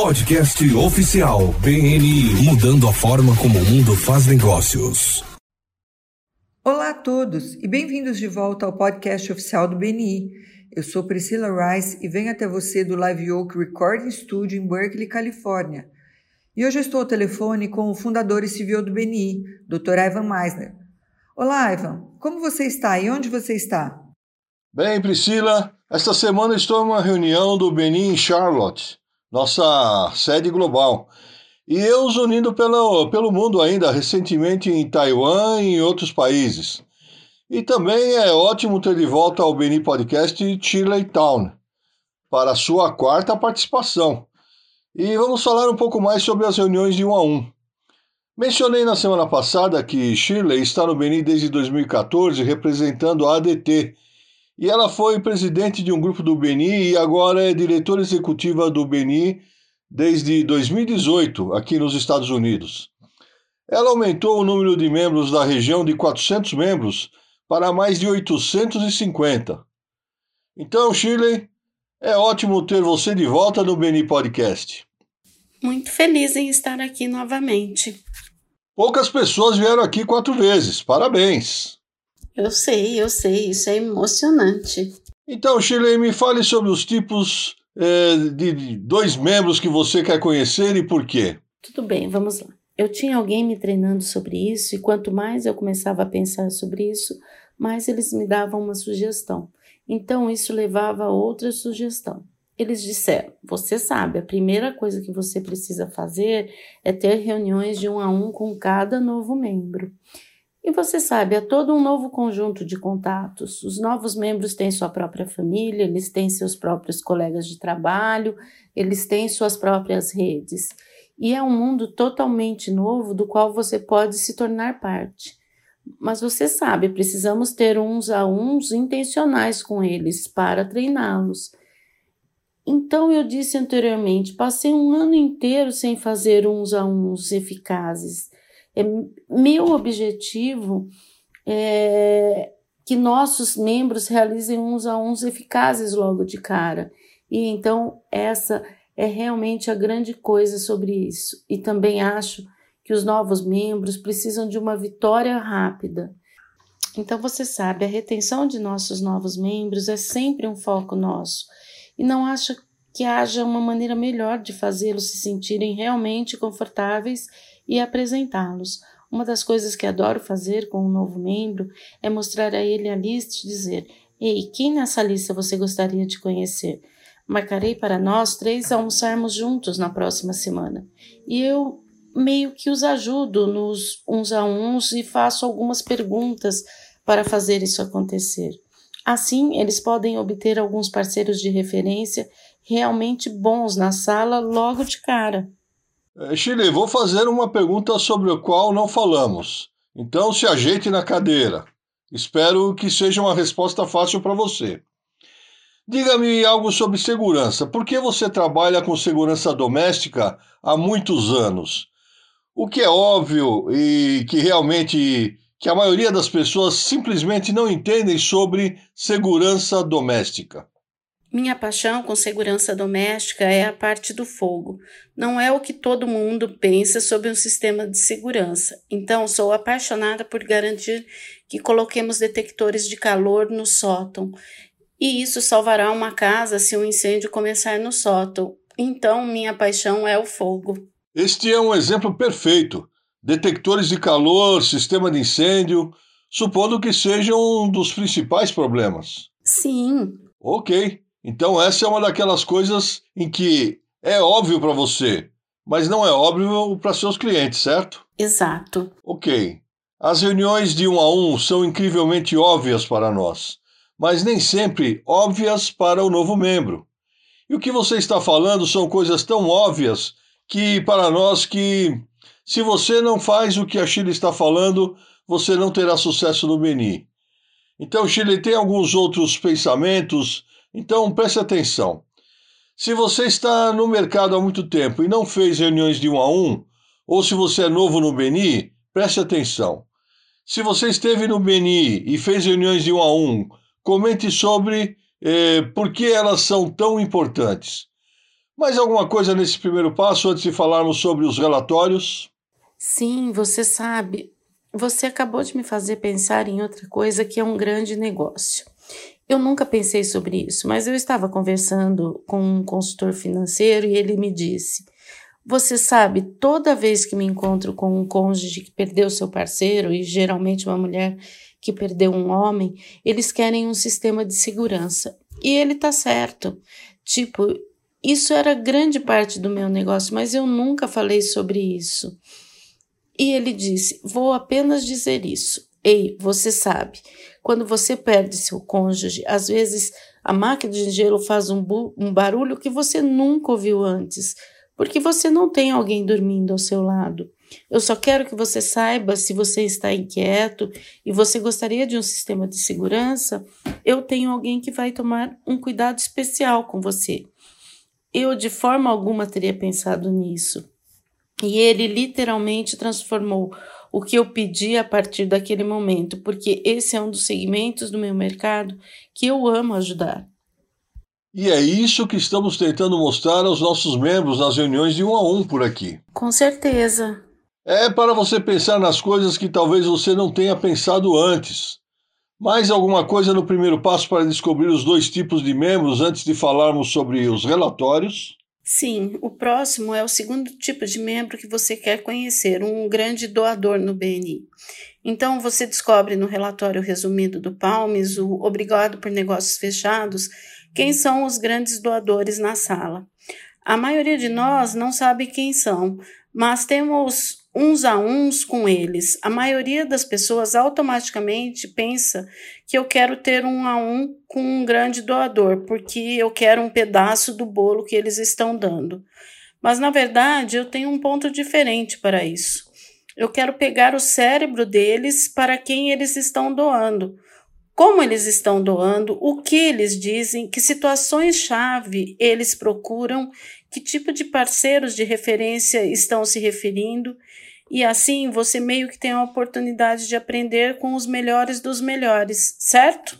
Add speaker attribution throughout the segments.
Speaker 1: Podcast oficial BNI, mudando a forma como o mundo faz negócios.
Speaker 2: Olá a todos e bem-vindos de volta ao podcast oficial do BNI. Eu sou Priscila Rice e venho até você do Live Oak Recording Studio em Berkeley, Califórnia. E hoje eu estou ao telefone com o fundador e CEO do BNI, Dr. Ivan Misner. Olá, Ivan, como você está e onde você está?
Speaker 3: Bem, Priscila, esta semana estou em uma reunião do BNI em Charlotte, nossa sede global. E eu os unindo pelo mundo ainda, recentemente em Taiwan e em outros países. E também é ótimo ter de volta ao BNI Podcast Shirley Town, para a sua quarta participação. E vamos falar um pouco mais sobre as reuniões de 1 a 1. Mencionei na semana passada que Shirley está no BNI desde 2014, representando a ADT, e ela foi presidente de um grupo do BNI e agora é diretora executiva do BNI desde 2018, aqui nos Estados Unidos. Ela aumentou o número de membros da região de 400 membros para mais de 850. Então, Shirley, é ótimo ter você de volta no BNI Podcast.
Speaker 4: Muito feliz em estar aqui novamente.
Speaker 3: Poucas pessoas vieram aqui 4 vezes. Parabéns!
Speaker 4: Eu sei, isso é emocionante.
Speaker 3: Então, Shirley, me fale sobre os tipos de 2 membros que você quer conhecer e por quê.
Speaker 4: Tudo bem, vamos lá. Eu tinha alguém me treinando sobre isso e quanto mais eu começava a pensar sobre isso, mais eles me davam uma sugestão. Então, isso levava a outra sugestão. Eles disseram, você sabe, a primeira coisa que você precisa fazer é ter reuniões de 1 a 1 com cada novo membro. E você sabe, é todo um novo conjunto de contatos. Os novos membros têm sua própria família, eles têm seus próprios colegas de trabalho, eles têm suas próprias redes. E é um mundo totalmente novo do qual você pode se tornar parte. Mas você sabe, precisamos ter uns a uns intencionais com eles para treiná-los. Então eu disse anteriormente, passei um ano inteiro sem fazer uns a uns eficazes. Meu objetivo é que nossos membros realizem uns a uns eficazes logo de cara. E então essa é realmente a grande coisa sobre isso. E também acho que os novos membros precisam de uma vitória rápida. Então você sabe, a retenção de nossos novos membros é sempre um foco nosso. E não acho que haja uma maneira melhor de fazê-los se sentirem realmente confortáveis e apresentá-los. Uma das coisas que adoro fazer com um novo membro é mostrar a ele a lista e dizer: ei, quem nessa lista você gostaria de conhecer? Marcarei para nós 3 almoçarmos juntos na próxima semana. E eu meio que os ajudo nos uns a uns e faço algumas perguntas para fazer isso acontecer. Assim, eles podem obter alguns parceiros de referência realmente bons na sala logo de cara.
Speaker 3: Shirley, vou fazer uma pergunta sobre a qual não falamos. Então se ajeite na cadeira. Espero que seja uma resposta fácil para você. Diga-me algo sobre segurança. Por que você trabalha com segurança doméstica há muitos anos? O que é óbvio e que a maioria das pessoas simplesmente não entendem sobre segurança doméstica.
Speaker 4: Minha paixão com segurança doméstica é a parte do fogo. Não é o que todo mundo pensa sobre um sistema de segurança. Então, sou apaixonada por garantir que coloquemos detectores de calor no sótão. E isso salvará uma casa se um incêndio começar no sótão. Então, minha paixão é o fogo.
Speaker 3: Este é um exemplo perfeito. Detectores de calor, sistema de incêndio, supondo que sejam um dos principais problemas.
Speaker 4: Sim.
Speaker 3: Ok. Então essa é uma daquelas coisas em que é óbvio para você, mas não é óbvio para seus clientes, certo?
Speaker 4: Exato.
Speaker 3: Ok. As reuniões de 1 a 1 são incrivelmente óbvias para nós, mas nem sempre óbvias para o novo membro. E o que você está falando são coisas tão óbvias que para nós que se você não faz o que a Shirley está falando, você não terá sucesso no BNI. Então, Shirley, tem alguns outros pensamentos. Então, preste atenção. Se você está no mercado há muito tempo e não fez reuniões de 1 a 1, ou se você é novo no BNI, preste atenção. Se você esteve no BNI e fez reuniões de 1 a 1, comente sobre por que elas são tão importantes. Mais alguma coisa nesse primeiro passo antes de falarmos sobre os relatórios?
Speaker 4: Sim, você sabe, você acabou de me fazer pensar em outra coisa que é um grande negócio. Eu nunca pensei sobre isso, mas eu estava conversando com um consultor financeiro e ele me disse: você sabe, toda vez que me encontro com um cônjuge que perdeu seu parceiro, e geralmente uma mulher que perdeu um homem, eles querem um sistema de segurança. E ele tá certo. Tipo, isso era grande parte do meu negócio, mas eu nunca falei sobre isso. E ele disse: vou apenas dizer isso. Ei, você sabe, quando você perde seu cônjuge, às vezes a máquina de gelo faz um barulho que você nunca ouviu antes, porque você não tem alguém dormindo ao seu lado. Eu só quero que você saiba, se você está inquieto e você gostaria de um sistema de segurança, eu tenho alguém que vai tomar um cuidado especial com você. Eu de forma alguma teria pensado nisso. E ele literalmente transformou o que eu pedi a partir daquele momento, porque esse é um dos segmentos do meu mercado que eu amo ajudar.
Speaker 3: E é isso que estamos tentando mostrar aos nossos membros nas reuniões de 1 a 1 por aqui.
Speaker 4: Com certeza.
Speaker 3: É para você pensar nas coisas que talvez você não tenha pensado antes. Mais alguma coisa no primeiro passo para descobrir os 2 tipos de membros antes de falarmos sobre os relatórios?
Speaker 4: Sim, o próximo é o segundo tipo de membro que você quer conhecer, um grande doador no BNI. Então, você descobre no relatório resumido do Palmes, o Obrigado por Negócios Fechados, quem são os grandes doadores na sala. A maioria de nós não sabe quem são, mas temos uns a uns com eles. A maioria das pessoas automaticamente pensa que eu quero ter 1 a 1 com um grande doador, porque eu quero um pedaço do bolo que eles estão dando. Mas, na verdade, eu tenho um ponto diferente para isso. Eu quero pegar o cérebro deles para quem eles estão doando. Como eles estão doando, o que eles dizem, que situações-chave eles procuram, que tipo de parceiros de referência estão se referindo, e assim você meio que tem a oportunidade de aprender com os melhores dos melhores, certo?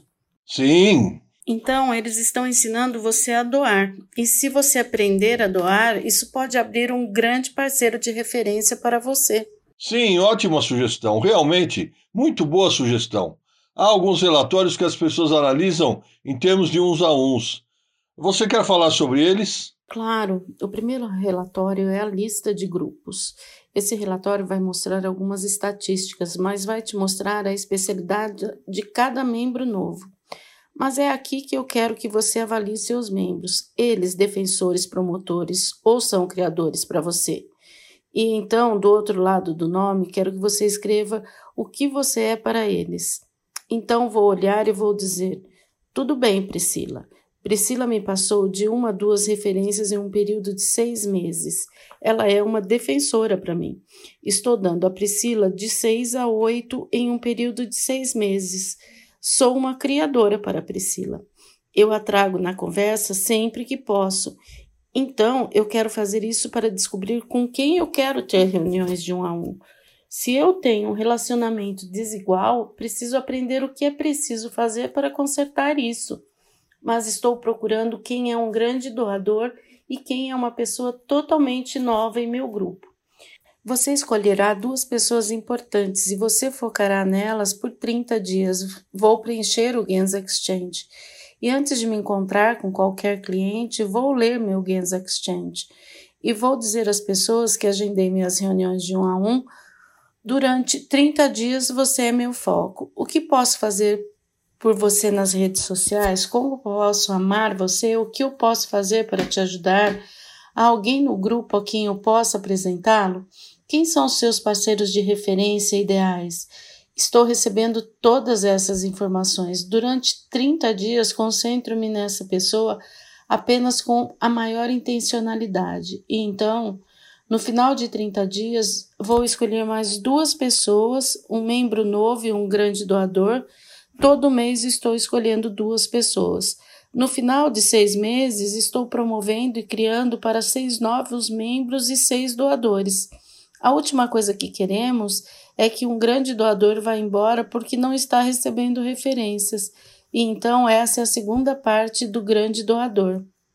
Speaker 3: Sim.
Speaker 4: Então, eles estão ensinando você a doar, e se você aprender a doar, isso pode abrir um grande parceiro de referência para você.
Speaker 3: Sim, ótima sugestão. Realmente, muito boa sugestão. Há alguns relatórios que as pessoas analisam em termos de uns a uns. Você quer falar sobre eles?
Speaker 4: Claro, o primeiro relatório é a lista de grupos. Esse relatório vai mostrar algumas estatísticas, mas vai te mostrar a especialidade de cada membro novo. Mas é aqui que eu quero que você avalie seus membros, eles defensores, promotores ou são criadores para você. E então, do outro lado do nome, quero que você escreva o que você é para eles. Então, vou olhar e vou dizer: tudo bem, Priscila. Priscila me passou de 1 a 2 referências em um período de 6 meses. Ela é uma defensora para mim. Estou dando a Priscila de 6 a 8 em um período de 6 meses. Sou uma criadora para a Priscila. Eu a trago na conversa sempre que posso. Então, eu quero fazer isso para descobrir com quem eu quero ter reuniões de 1 a 1. Se eu tenho um relacionamento desigual, preciso aprender o que é preciso fazer para consertar isso. Mas estou procurando quem é um grande doador e quem é uma pessoa totalmente nova em meu grupo. Você escolherá 2 pessoas importantes e você focará nelas por 30 dias. Vou preencher o Gens Exchange. E antes de me encontrar com qualquer cliente, vou ler meu Gens Exchange. E vou dizer às pessoas que agendei minhas reuniões de 1 a 1, durante 30 dias você é meu foco. O que posso fazer por você nas redes sociais? Como posso amar você? O que eu posso fazer para te ajudar? Há alguém no grupo a quem eu possa apresentá-lo? Quem são os seus parceiros de referência ideais? Estou recebendo todas essas informações. Durante 30 dias, concentro-me nessa pessoa apenas com a maior intencionalidade. E então, no final de 30 dias, vou escolher mais 2 pessoas, um membro novo e um grande doador. Todo mês estou escolhendo 2 pessoas. No final de 6 meses, estou promovendo e criando para 6 novos membros e 6 doadores. A última coisa que queremos é que um grande doador vá embora porque não está recebendo referências. E então essa é a segunda parte do grande doador.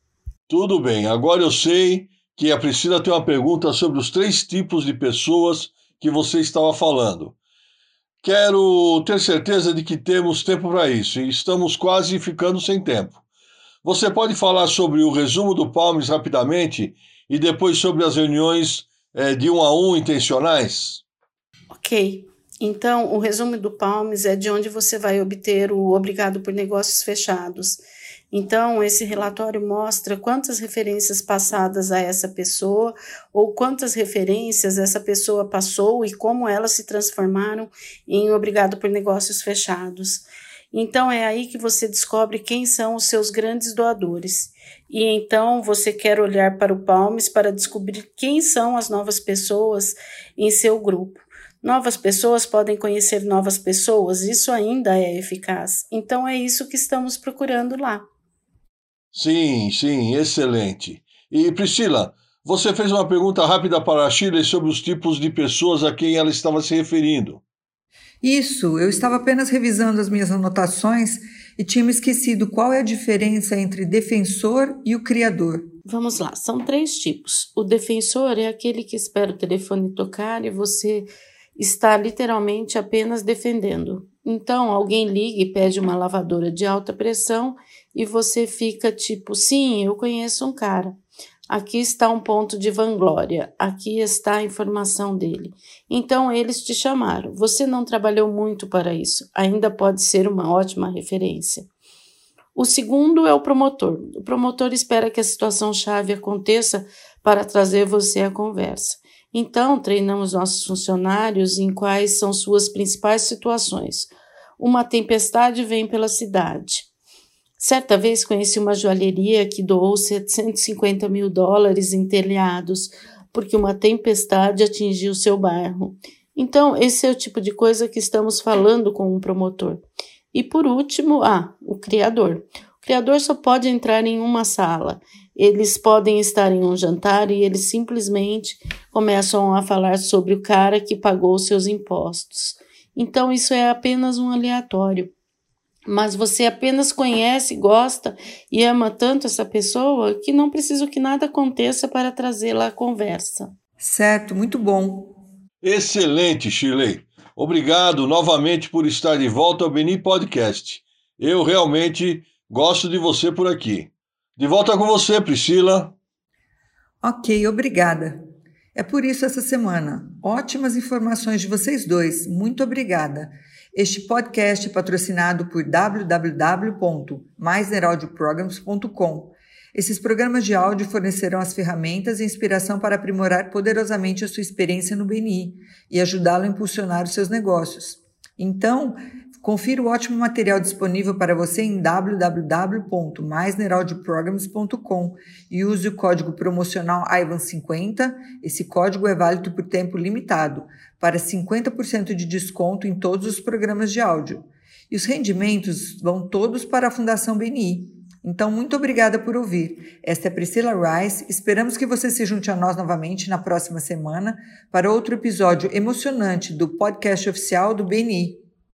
Speaker 3: Tudo bem, agora eu sei que a Priscila tem uma pergunta sobre os 3 tipos de pessoas que você estava falando. Quero ter certeza de que temos tempo para isso e estamos quase ficando sem tempo. Você pode falar sobre o resumo do Palms rapidamente e depois sobre as reuniões de 1 a 1 intencionais?
Speaker 4: Ok. Então, o resumo do Palms é de onde você vai obter o Obrigado por Negócios Fechados. Então, esse relatório mostra quantas referências passadas a essa pessoa ou quantas referências essa pessoa passou e como elas se transformaram em Obrigado por Negócios Fechados. Então, é aí que você descobre quem são os seus grandes doadores. E então, você quer olhar para o Palms para descobrir quem são as novas pessoas em seu grupo. Novas pessoas podem conhecer novas pessoas, isso ainda é eficaz. Então, é isso que estamos procurando lá.
Speaker 3: Sim, excelente. E Priscila, você fez uma pergunta rápida para a Shirley sobre os tipos de pessoas a quem ela estava se referindo.
Speaker 2: Isso, eu estava apenas revisando as minhas anotações e tinha me esquecido qual é a diferença entre defensor e o criador.
Speaker 4: Vamos lá, são 3 tipos. O defensor é aquele que espera o telefone tocar e você está literalmente apenas defendendo. Então, alguém liga e pede uma lavadora de alta pressão e você fica tipo, sim, eu conheço um cara. Aqui está um ponto de vanglória, aqui está a informação dele. Então, eles te chamaram. Você não trabalhou muito para isso, ainda pode ser uma ótima referência. O segundo é o promotor. O promotor espera que a situação-chave aconteça para trazer você à conversa. Então, treinamos nossos funcionários em quais são suas principais situações. Uma tempestade vem pela cidade. Certa vez conheci uma joalheria que doou $750 mil em telhados porque uma tempestade atingiu seu bairro. Então, esse é o tipo de coisa que estamos falando com um promotor. E por último, o criador. O criador só pode entrar em uma sala. Eles podem estar em um jantar e eles simplesmente começam a falar sobre o cara que pagou seus impostos. Então, isso é apenas um aleatório. Mas você apenas conhece, gosta e ama tanto essa pessoa que não precisa que nada aconteça para trazê-la à conversa.
Speaker 2: Certo, muito bom.
Speaker 3: Excelente, Shirley. Obrigado novamente por estar de volta ao Beni Podcast. Eu realmente gosto de você por aqui. De volta com você, Priscila.
Speaker 2: Ok, obrigada. É por isso essa semana. Ótimas informações de vocês dois. Muito obrigada. Este podcast é patrocinado por www.maisneraldioprograms.com. Esses programas de áudio fornecerão as ferramentas e inspiração para aprimorar poderosamente a sua experiência no BNI e ajudá-lo a impulsionar os seus negócios. Então, confira o ótimo material disponível para você em www.maisneraldioprograms.com e use o código promocional IVAN50. Esse código é válido por tempo limitado, para 50% de desconto em todos os programas de áudio. E os rendimentos vão todos para a Fundação BNI. Então, muito obrigada por ouvir. Esta é Priscila Rice. Esperamos que você se junte a nós novamente na próxima semana para outro episódio emocionante do podcast oficial do BNI.